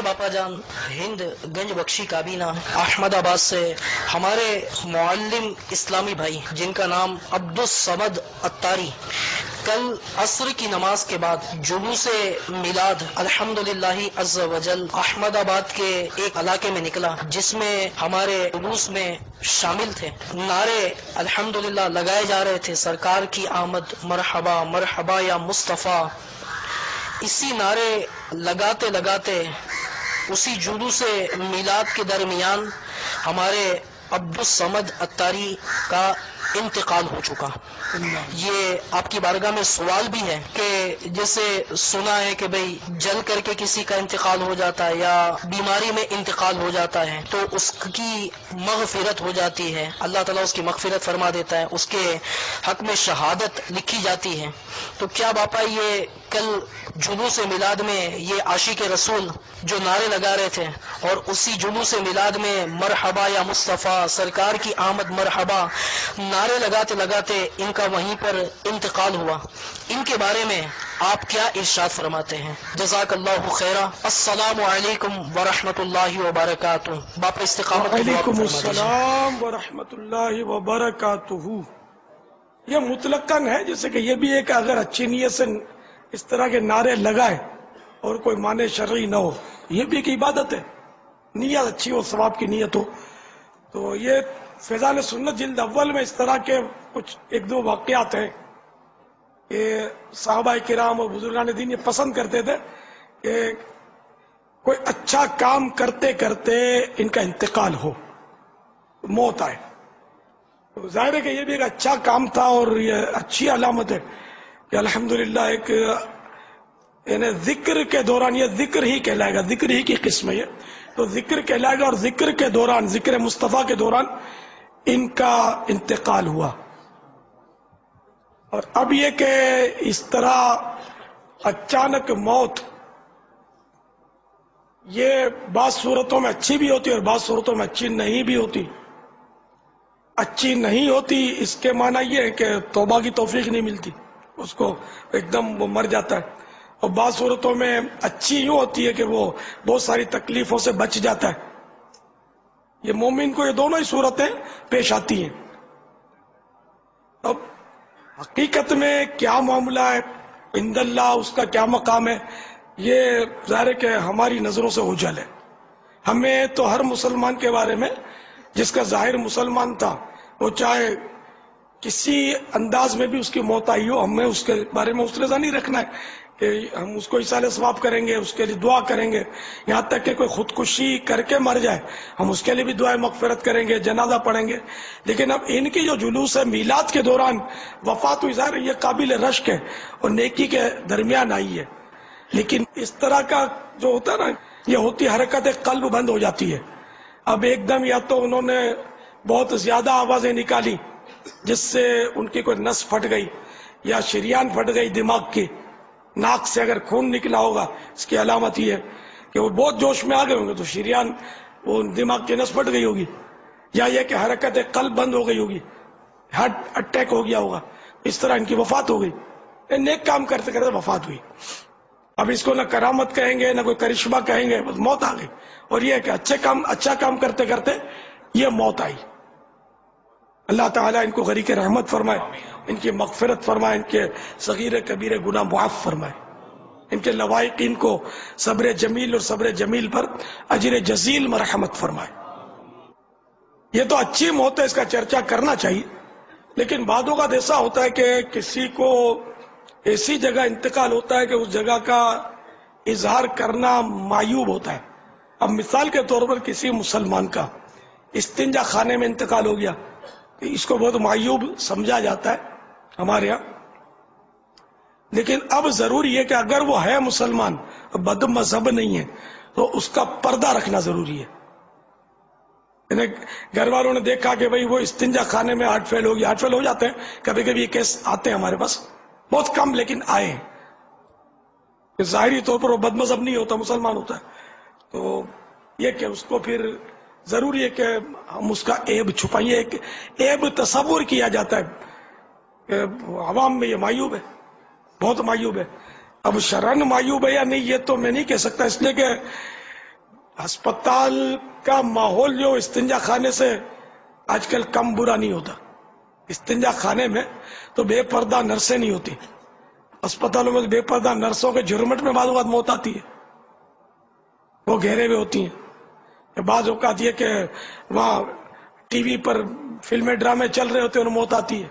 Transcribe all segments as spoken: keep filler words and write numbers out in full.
باپا جان ہند گنج بخشی کابینہ احمد آباد سے ہمارے معلم اسلامی بھائی جن کا نام عبدالصمد اتاری کل عصر کی نماز کے بعد جلوس میلاد الحمدللہ عز وجل احمد آباد کے ایک علاقے میں نکلا، جس میں ہمارے جلوس میں شامل تھے۔ نعرے الحمدللہ لگائے جا رہے تھے، سرکار کی آمد، مرحبا مرحبا یا مصطفیٰ۔ اسی نعرے لگاتے لگاتے اسی جلوس میلاد کے درمیان ہمارے عبدالصمد اتاری کا انتقال ہو چکا۔ یہ آپ کی بارگاہ میں سوال بھی ہے کہ جیسے سنا ہے کہ بھئی جل کر کے کسی کا انتقال ہو جاتا ہے یا بیماری میں انتقال ہو جاتا ہے تو اس کی مغفرت ہو جاتی ہے، اللہ تعالیٰ اس کی مغفرت فرما دیتا ہے، اس کے حق میں شہادت لکھی جاتی ہے۔ تو کیا باپا یہ کل جلوس میلاد میں یہ عاشق رسول جو نعرے لگا رہے تھے اور اسی جلوس میلاد میں مرحبا یا مصطفیٰ، سرکار کی آمد، مرحبا نعرے لگاتے لگاتے ان کا وہیں پر انتقال ہوا، ان کے بارے میں آپ کیا ارشاد فرماتے ہیں؟ جزاک اللہ خیرہ۔ السلام علیکم ورحمۃ اللہ وبرکاتہ۔ باپ استقامت کی دعا وعلیکم فرما دیجیے۔ السلام ورحمۃ اللہ وبرکاتہ۔ یہ مطلقاً ہے، جیسے کہ یہ بھی ہے کہ اگر اچھی نیت سے اس طرح کے نعرے لگائے اور کوئی معنی شرعی نہ ہو، یہ بھی ایک عبادت ہے، نیت اچھی ہو، ثواب کی نیت ہو۔ تو یہ فیضان سنت جلد اول میں اس طرح کے کچھ ایک دو واقعات ہیں کہ صحابہ کرام اور بزرگان دین یہ پسند کرتے تھے کہ کوئی اچھا کام کرتے کرتے ان کا انتقال ہو، موت آئے۔ تو ظاہر ہے کہ یہ بھی ایک اچھا کام تھا اور یہ اچھی علامت ہے کہ الحمدللہ ایک یعنی ذکر کے دوران، یہ ذکر ہی کہلائے گا، ذکر ہی کی قسم ہے یہ، تو ذکر کہلائے گا، اور ذکر کے دوران، ذکر مصطفیٰ کے دوران ان کا انتقال ہوا۔ اور اب یہ کہ اس طرح اچانک موت، یہ بعض صورتوں میں اچھی بھی ہوتی ہے اور بعض صورتوں میں اچھی نہیں بھی ہوتی۔ اچھی نہیں ہوتی اس کے معنی یہ ہے کہ توبہ کی توفیق نہیں ملتی، اس کو ایک دم وہ مر جاتا ہے، اور بعض صورتوں میں اچھی یوں ہوتی ہے کہ وہ بہت ساری تکلیفوں سے بچ جاتا ہے۔ یہ مومن کو یہ دونوں ہی صورتیں پیش آتی ہیں۔ اب حقیقت میں کیا معاملہ ہے، عند اللہ اس کا کیا مقام ہے، یہ ظاہر ہے کہ ہماری نظروں سے اوجھل ہے۔ ہمیں تو ہر مسلمان کے بارے میں، جس کا ظاہر مسلمان تھا، وہ چاہے کسی انداز میں بھی اس کی موت آئی ہو، ہمیں اس کے بارے میں اسرزہ نہیں رکھنا ہے کہ ہم اس کو ایصال ثواب کریں گے، اس کے لیے دعا کریں گے، یہاں تک کہ کوئی خودکشی کر کے مر جائے ہم اس کے لیے بھی دعائیں مغفرت کریں گے، جنازہ پڑھیں گے۔ لیکن اب ان کی جو جلوس ہے میلاد کے دوران وفات ہوئی، ظاہر یہ قابل رشک ہے اور نیکی کے درمیان آئی ہے، لیکن اس طرح کا جو ہوتا ہے نا، یہ ہوتی حرکت قلب بند ہو جاتی ہے۔ اب ایک دم یا تو انہوں نے بہت زیادہ آوازیں نکالی جس سے ان کی کوئی نس پھٹ گئی، یا شریان پھٹ گئی دماغ کی، ناک سے اگر خون نکلا ہوگا اس کی علامت یہ ہے کہ وہ بہت جوش میں آ گئے ہوں گے تو شریان، وہ دماغ کی نس پھٹ گئی ہوگی، یا یہ کہ حرکت قلب بند ہو گئی ہوگی، ہارٹ اٹیک ہو گیا ہوگا، اس طرح ان کی وفات ہو گئی۔ نیک کام کرتے کرتے وفات ہوئی۔ اب اس کو نہ کرامت کہیں گے نہ کوئی کرشمہ کہیں گے، بس موت آ گئی۔ اور یہ کہ اچھے کام اچھا کام کرتے کرتے یہ موت آئی۔ اللہ تعالیٰ ان کو غریق رحمت فرمائے، ان کی مغفرت فرمائے، ان کے صغیر کبیر گناہ معاف فرمائے، ان کے لوائقین کو صبر جمیل اور صبر جمیل پر اجر جزیل مرحمت فرمائے۔ یہ تو اچھی موت ہے، اس کا چرچا کرنا چاہیے، لیکن بعض اوقات ایسا ہوتا ہے کہ کسی کو ایسی جگہ انتقال ہوتا ہے کہ اس جگہ کا اظہار کرنا معیوب ہوتا ہے۔ اب مثال کے طور پر کسی مسلمان کا استنجا خانے میں انتقال ہو گیا، اس کو بہت معیوب سمجھا جاتا ہے ہمارے یہاں، لیکن اب ضروری ہے کہ اگر وہ ہے مسلمان، بد مذہب نہیں ہے، تو اس کا پردہ رکھنا ضروری ہے۔ یعنی گھر والوں نے دیکھا کہ بھئی وہ استنجا خانے میں ہارٹ فیل ہو گیا، ہارٹ فیل ہو جاتے ہیں کبھی کبھی، یہ کیس آتے ہیں ہمارے پاس، بہت کم لیکن آئے ہیں۔ ظاہری طور پر وہ بد مذہب نہیں ہوتا، مسلمان ہوتا ہے، تو یہ کہ اس کو پھر ضروری ہے کہ ہم اس کا عیب چھپائیں۔ ایک عیب تصور کیا جاتا ہے کہ عوام میں یہ معیوب ہے، بہت معیوب ہے۔ اب شرعن معیوب ہے یا نہیں یہ تو میں نہیں کہہ سکتا، اس لیے کہ ہسپتال کا ماحول جو استنجا خانے سے آج کل کم برا نہیں ہوتا. استنجا خانے میں تو بے پردہ نرسیں نہیں ہوتی. اسپتالوں میں بے پردہ نرسوں کے جھرمٹ میں بعض اوقات موت آتی ہے. وہ گھیرے ہوئے ہوتی ہیں. بعض اوقات یہ کہ وہاں ٹی وی پر فلمیں ڈرامے چل رہے ہوتے ہیں اور موت آتی ہے.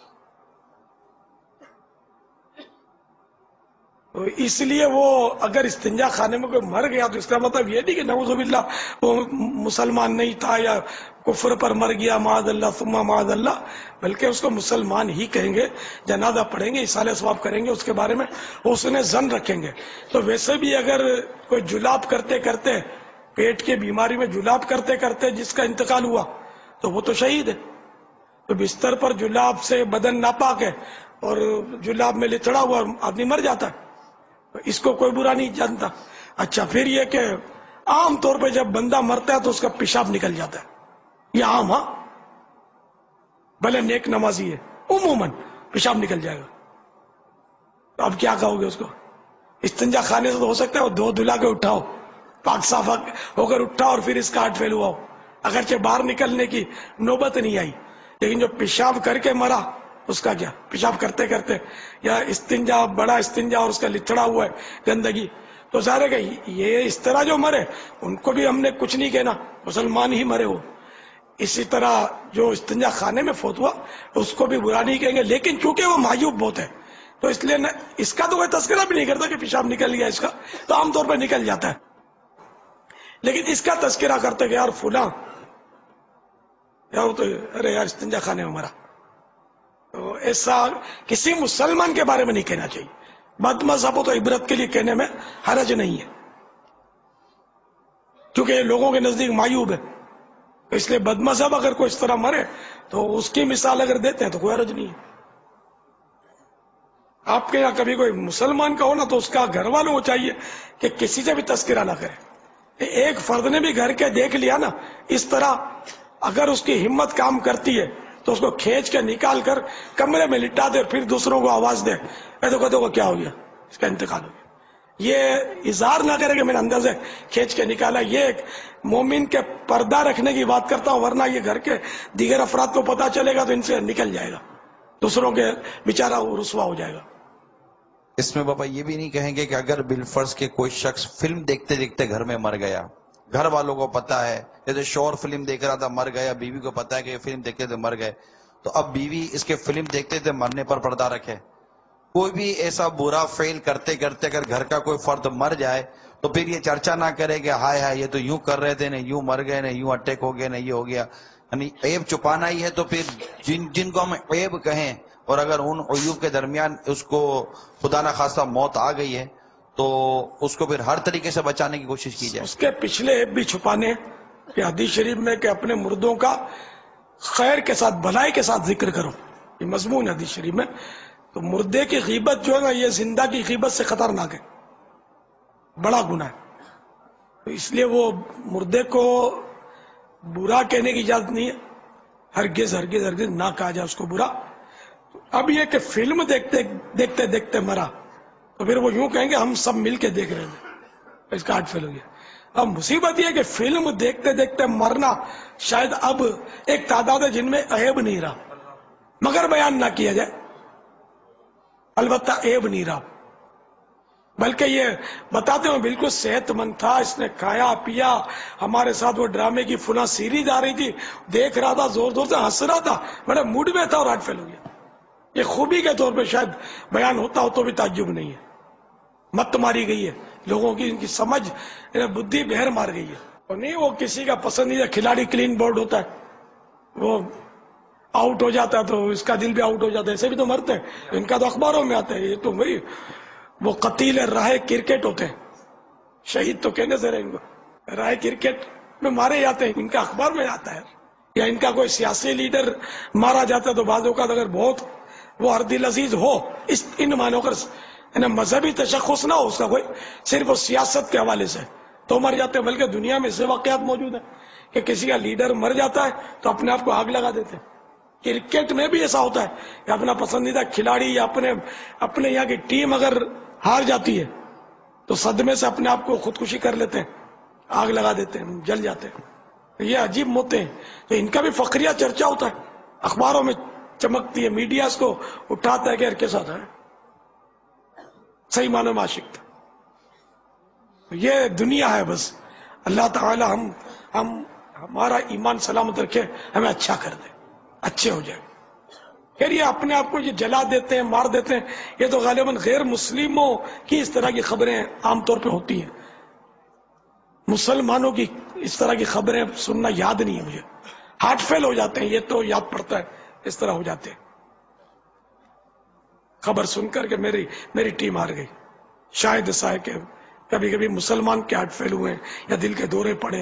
اس لیے وہ اگر استنجا خانے میں کوئی مر گیا تو اس کا مطلب یہ نہیں کہ نعوذ باللہ وہ مسلمان نہیں تھا یا کفر پر مر گیا معاذ اللہ ثم معاذ اللہ، بلکہ اس کو مسلمان ہی کہیں گے. جنازہ پڑھیں گے، اصالہ ثواب کریں گے، اس کے بارے میں اس نے ظن رکھیں گے. تو ویسے بھی اگر کوئی جلاب کرتے کرتے پیٹ کی بیماری میں جلاب کرتے کرتے جس کا انتقال ہوا تو وہ تو شہید ہے. تو بستر پر جلاب سے بدن ناپاک ہے اور جلاب میں لتڑا ہوا آدمی مر جاتا ہے، اس کو کوئی برا نہیں جانتا. اچھا، پھر یہ کہ عام طور پہ جب بندہ مرتا ہے تو اس کا پیشاب نکل جاتا ہے، یہ عام، ہاں بھلے نیک نمازی ہے عموماً پیشاب نکل جائے گا. تو اب کیا کہو گے اس کو؟ استنجا خانے سے تو ہو سکتا ہے وہ دو دھلا کے اٹھاؤ، پاک صاف ہو کر اٹھا اور پھر اس کا ہارٹ فیل ہوا ہو، اگرچہ باہر نکلنے کی نوبت نہیں آئی. لیکن جو پیشاب کر کے مرا اس کا کیا؟ پیشاب کرتے کرتے یا استنجا بڑا استنجا اور اس کا لتڑا ہوا ہے گندگی، تو ظاہر ہے کہ یہ اس طرح جو مرے ان کو بھی ہم نے کچھ نہیں کہنا، مسلمان ہی مرے ہو. اسی طرح جو استنجا خانے میں فوت ہوا اس کو بھی برا نہیں کہیں گے. لیکن چونکہ وہ معیوب بہت ہے تو اس لیے اس کا تو کوئی تذکرہ بھی نہیں کرتا کہ پیشاب نکل گیا اس کا، تو عام طور پر نکل جاتا ہے. لیکن اس کا تذکرہ کرتے کہ یار فلاں یار تو ارے یار استنجا خانے میں مرا، تو ایسا کسی مسلمان کے بارے میں نہیں کہنا چاہیے. بد مذہب ہو تو عبرت کے لیے کہنے میں حرج نہیں ہے، کیونکہ یہ لوگوں کے نزدیک معیوب ہے. اس لیے بد مذہب اگر کوئی اس طرح مرے تو اس کی مثال اگر دیتے ہیں تو کوئی حرج نہیں ہے. آپ کے یہاں کبھی کوئی مسلمان کا ہو نا تو اس کا گھر والوں کو چاہیے کہ کسی سے بھی تذکرہ نہ کرے. ایک فرد نے بھی گھر کے دیکھ لیا نا اس طرح، اگر اس کی ہمت کام کرتی ہے تو اس کو کھینچ کے نکال کر کمرے میں لٹا دے، پھر دوسروں کو آواز دے اے تو کہتے کو کیا ہو گیا، اس کا انتقال ہو گیا. یہ اظہار نہ کرے کہ میں نے اندر سے کھینچ کے نکالا. یہ ایک مومن کے پردہ رکھنے کی بات کرتا ہوں، ورنہ یہ گھر کے دیگر افراد کو پتا چلے گا تو ان سے نکل جائے گا، دوسروں کے بیچارہ رسوا ہو جائے گا. اس میں بابا یہ بھی نہیں کہیں گے کہ اگر بالفرض کے کوئی شخص فلم دیکھتے دیکھتے گھر میں مر گیا، گھر والوں کو پتا ہے، جیسے شوہر فلم دیکھ رہا تھا مر گیا، بیوی کو پتا ہے کہ فلم دیکھتے تھے مر گئے، تو اب بیوی اس کے فلم دیکھتے تھے مرنے پر پردہ رکھے. کوئی بھی ایسا برا فعل کرتے کرتے اگر گھر کا کوئی فرد مر جائے تو پھر یہ چرچا نہ کرے کہ ہائے ہائے یہ تو یوں کر رہے تھے، نہ یوں مر گئے، نہ یوں اٹیک ہو گیا، نہ یہ ہو گیا. یعنی عیب چھپانا ہی ہے. تو پھر جن جن کو ہم عیب کہیں اور اگر ان عیوب کے درمیان اس کو خدا نہ خواستہ موت آ گئی ہے تو اس کو پھر ہر طریقے سے بچانے کی کوشش کی جائے. اس کے پچھلے عیب بھی چھپانے کہ حدیث شریف میں کہ اپنے مردوں کا خیر کے ساتھ بھلائی کے ساتھ ذکر کرو، یہ مضمون ہے حدیث شریف میں. تو مردے کی غیبت جو ہے نا یہ زندہ کی غیبت سے خطرناک ہے، بڑا گناہ ہے. تو اس لیے وہ مردے کو برا کہنے کی اجازت نہیں ہے، ہرگز ہرگز ہرگز نہ کہا جائے اس کو برا. اب یہ کہ فلم دیکھتے دیکھتے دیکھتے مرا تو پھر وہ یوں کہیں گے ہم سب مل کے دیکھ رہے ہیں، اس کا ہارٹ فیل ہو گیا. اب مصیبت یہ ہے کہ فلم دیکھتے دیکھتے مرنا شاید اب ایک تعداد ہے جن میں عیب نہیں رہا، مگر بیان نہ کیا جائے. البتہ عیب نہیں رہا، بلکہ یہ بتاتے ہیں بالکل صحت مند تھا، اس نے کھایا پیا، ہمارے ساتھ وہ ڈرامے کی فلاں سیریز آ رہی تھی دیکھ رہا تھا، زور زور سے ہنس رہا تھا، بڑے موڈ میں تھا اور ہارٹ فیل ہو گیا. یہ خوبی کے طور پہ شاید بیان ہوتا ہو تو بھی تعجب نہیں ہے. مت ماری گئی ہے لوگوں کی، ان کی سمجھ بدھی بہر مار گئی ہے. اور نہیں وہ کسی کا پسندیدہ کھلاڑی کلین بورڈ ہوتا ہے، وہ آؤٹ ہو جاتا ہے تو اس کا دل بھی آؤٹ ہو جاتا ہے. ایسے بھی تو مرتے ہیں، ان کا تو اخباروں میں آتا ہے. یہ تو وہی وہ قتیل راہ کرکٹ ہوتے ہیں، شہید تو کہنے سے رہے ان کو، راہ کرکٹ میں مارے جاتے ہیں، ان کا اخبار میں آتا ہے. یا ان کا کوئی سیاسی لیڈر مارا جاتا ہے تو بعض اوقات اگر بہت وہ ہر دل عزیز ہو، اس ان مانو کر مذہبی تشخص نہ ہو اس کا کوئی، صرف وہ سیاست کے حوالے سے تو مر جاتے ہیں. بلکہ دنیا میں ایسے واقعات موجود ہیں کہ کسی کا لیڈر مر جاتا ہے تو اپنے آپ کو آگ لگا دیتے ہیں. کرکٹ میں بھی ایسا ہوتا ہے کہ اپنا پسندیدہ کھلاڑی یا اپنے اپنے یہاں کی ٹیم اگر ہار جاتی ہے تو صدمے سے اپنے آپ کو خودکشی کر لیتے ہیں. آگ لگا دیتے ہیں، جل جاتے ہیں. یہ عجیب موتیں ہیں. تو ان کا بھی فخریہ چرچا ہوتا ہے، اخباروں میں چمکتی ہے، میڈیا اس کو اٹھاتا ہے کہ کے ساتھ ہے صحیح معنوں میں عاشق تھا. یہ دنیا ہے بس. اللہ تعالی ہم ہم ہمارا ایمان سلامت رکھے، ہمیں اچھا کر دے، اچھے ہو جائے. پھر یہ اپنے آپ کو یہ جلا دیتے ہیں، مار دیتے ہیں. یہ تو غالباً غیر مسلموں کی اس طرح کی خبریں عام طور پہ ہوتی ہیں. مسلمانوں کی اس طرح کی خبریں سننا یاد نہیں ہے مجھے. ہارٹ فیل ہو جاتے ہیں، یہ تو یاد پڑتا ہے، اس طرح ہو جاتے ہیں خبر سن کر کے میری میری ٹیم ہار گئی. شاید ایسا ہے کہ کبھی کبھی مسلمان کے ہارٹ فیل ہوئے یا دل کے دورے پڑے.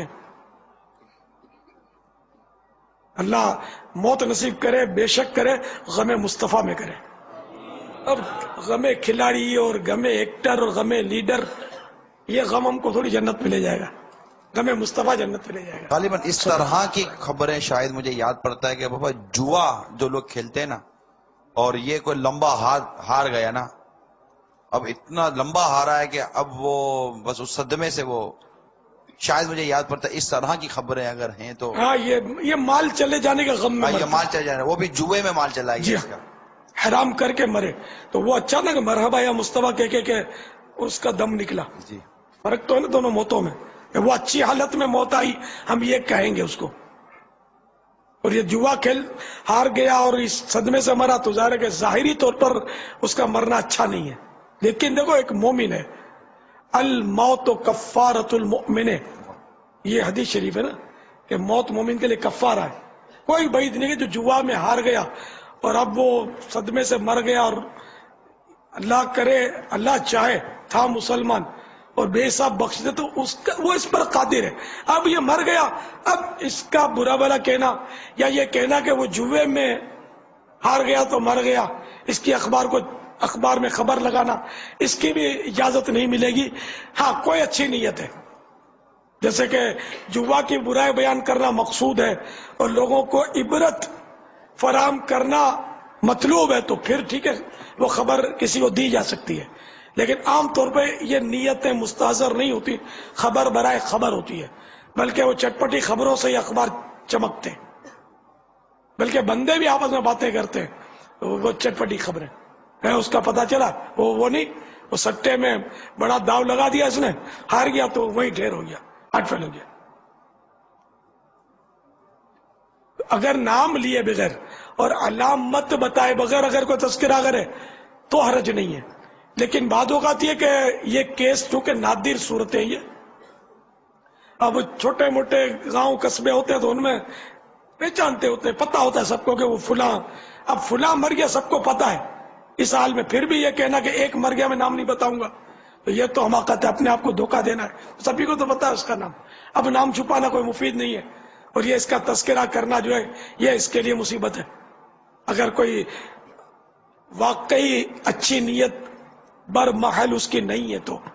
اللہ موت نصیب کرے، بے شک کرے، غم مصطفیٰ میں کرے. اب غم کھلاڑی اور غم ایکٹر اور غم لیڈر، یہ غم ہم کو تھوڑی جنت میں لے جائے گا. غم مصطفیٰ جنت میں لے جائے گا. غالباً اس طرح کی خبریں شاید مجھے یاد پڑتا ہے کہ بابا جوا جو لوگ کھیلتے ہیں نا، اور یہ کوئی لمبا ہار ہار گیا نا، اب اتنا لمبا ہارا ہے کہ اب وہ بس اس صدمے سے وہ، شاید مجھے یاد پڑتا ہے اس طرح کی خبریں اگر ہیں تو. ہاں یہ یہ مال چلے جانے کا غم میں یہ مرتے مال چل جائے، وہ بھی جوئے میں مال چلا جی گیا ہاں، اس کا. حرام کر کے مرے. تو وہ اچھا نا کہ مرحبا یا مصطفیٰ کہہ کے کہ اس کا دم نکلا. جی فرق تو ہے نا دونوں موتوں میں. کہ وہ اچھی حالت میں موت آئی، ہم یہ کہیں گے اس کو. اور یہ جوا کھیل ہار گیا اور اس صدمے سے مرا تو ظاہر ہے کہ ظاہری طور پر اس کا مرنا اچھا نہیں ہے. لیکن دیکھو ایک مومن ہے، الموت کفارۃ المؤمن، یہ حدیث شریف ہے نا کہ موت مومن کے لیے کفارہ ہے. کوئی بعید نہیں کہ جو جوا میں ہار گیا اور اب وہ صدمے سے مر گیا، اور اللہ کرے اللہ چاہے تھا مسلمان اور بے حساب بخش دے تو اس کا وہ اس پر قادر ہے. اب یہ مر گیا، اب اس کا برا بھلا کہنا یا یہ کہنا کہ وہ جوے میں ہار گیا تو مر گیا، اس کی اخبار کو اخبار میں خبر لگانا، اس کی بھی اجازت نہیں ملے گی. ہاں کوئی اچھی نیت ہے، جیسے کہ جوا کی برائی بیان کرنا مقصود ہے اور لوگوں کو عبرت فراہم کرنا مطلوب ہے، تو پھر ٹھیک ہے، وہ خبر کسی کو دی جا سکتی ہے. لیکن عام طور پہ یہ نیتیں مستحضر نہیں ہوتی، خبر برائے خبر ہوتی ہے. بلکہ وہ چٹپٹی خبروں سے یہ اخبار چمکتے ہیں، بلکہ بندے بھی آپس میں باتیں کرتے ہیں، وہ چٹپٹی خبریں ہے. اس کا پتہ چلا وہ وہ نہیں، وہ سٹے میں بڑا داؤ لگا دیا اس نے، ہار گیا تو وہی ڈھیر ہو گیا، ہارٹ فیل ہو گیا. اگر نام لیے بغیر اور علامت بتائے بغیر اگر کوئی تذکرہ کرے تو حرج نہیں ہے. لیکن بعض اوقات یہ کہ یہ کیس چونکہ نادر صورتیں یہ، اب چھوٹے موٹے گاؤں قصبے ہوتے ہیں تو ان میں پہچانتے ہوتے ہیں، پتہ ہوتا ہے سب کو کہ وہ فلاں، اب فلاں مر گیا سب کو پتہ ہے. اس حال میں پھر بھی یہ کہنا کہ ایک مر گیا میں نام نہیں بتاؤں گا تو یہ تو حماقت ہے، اپنے آپ کو دھوکہ دینا ہے. سبھی کو تو پتا ہے اس کا نام، اب نام چھپانا کوئی مفید نہیں ہے. اور یہ اس کا تذکرہ کرنا جو ہے یہ اس کے لیے مصیبت ہے. اگر کوئی واقعی اچھی نیت بر محل اس کی نہیں ہے تو.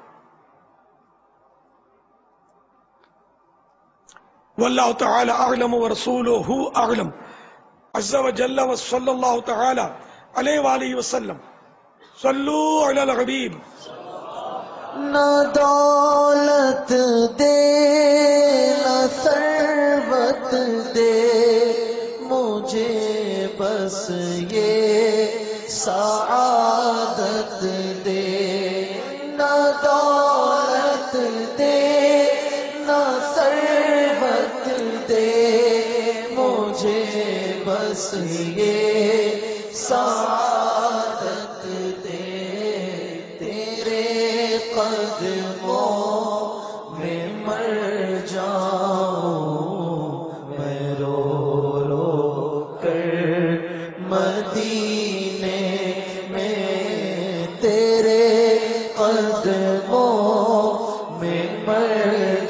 واللہ تعالی اعلم ورسولہ اعلم عز وجل وصلی اللہ تعالی علیہ وآلہ وسلم. صلو علی الحبیب. نہ دولت دے نہ ثروت دے مجھے، بس یہ سعادت دے. نہ دولت دے نہ ثروت دے مجھے، بس یہ سعادت دے. تیرے قدموں میں مر جاؤں میں رو رو کر مدینے میں. تیرے قدموں میں مر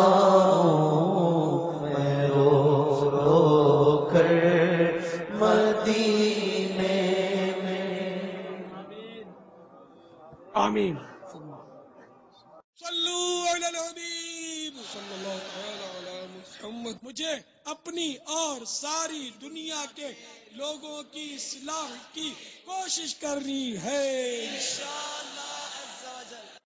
جاؤں میں رو رو کر مدینے میں. آمین. صلو علی الحبیب صلی اللہ تعالی علی محمد. مجھے اپنی اور ساری دنیا کے لوگوں کی اصلاح کی کوشش کرنی ہے انشاءاللہ.